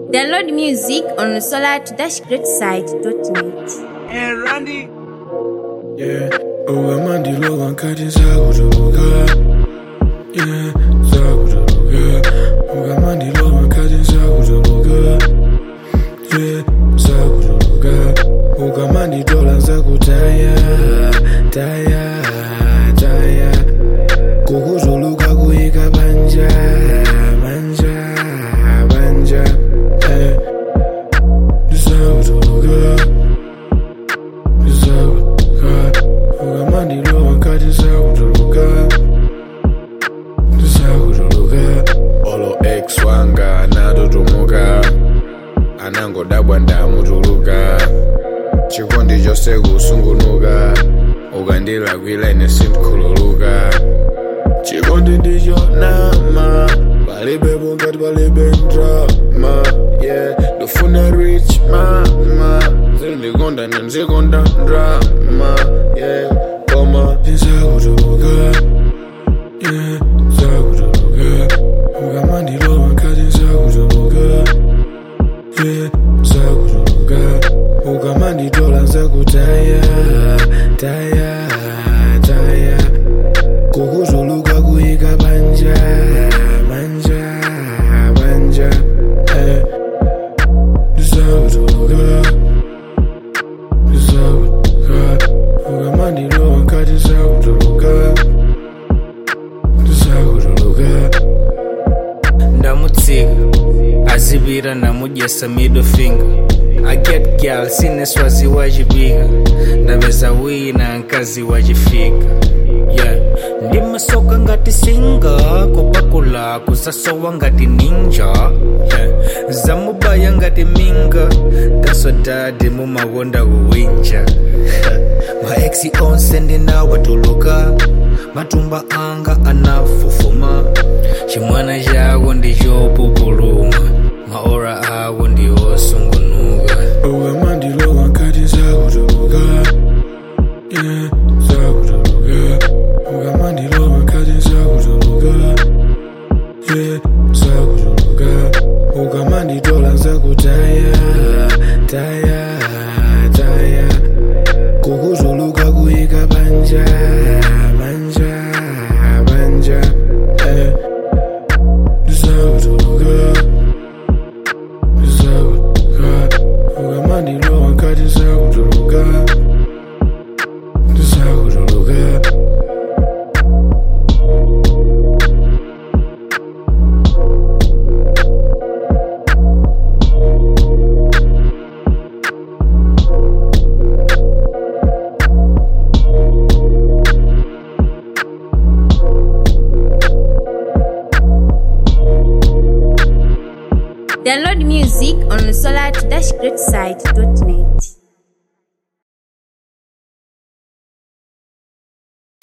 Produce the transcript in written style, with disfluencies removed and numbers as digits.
Download music on solar-greatside.net. And Randy. Yeah, Mandy Logan cutting Saguruga. Yeah, Saguruga. Mandy Logan cutting Saguruga. Yeah, Saguruga. Mandy Dolan Zakutaya. Taya. Kukuzuluka kuika banja. Olo ex wanga nadotumuka anangodabwa ndamutuluka chikondi chose kusungunuka ukandilakwila ine sinkhululuka chikondi ndicho nama palibepo ngati palibe ndrama yeah ndofuna rich mama zindikonda nenzikonda ndrama yeah koma ndizakutuluka yeah zakutuluka Mandy Logan cutting Zakutuluka yeah zakutuluka Mandy Dolan Zakutaya Taya Kukuzuluka kuika banja Zakutuluka Mandy Logan cutting Zakutuluka Ndamutsiga azibira namujesa middle finger I get girl sine swazi wajibiga ndabeza wina nkazi wajifika yeah ndimasoka ngati singa kopakula kusasowa ngati ninja yeah. Zamubaya ngati minga that's what daddy mumawonda kuwinja ma exi onse ndinawatuluka matumba anga anafufuma chimwana chako ndichopupuluma maora ako ndiwosungunuka Mandy Logan cutting Zakutuluka yeah zakutuluka Mandy Logan cutting Zakutuluka yeah zakutuluka Mandy Dolan Zakutaya Taya Kukuzuluka kuika banja Mandy Logan cutting Zakutuluka Download music on solar-greatside.net.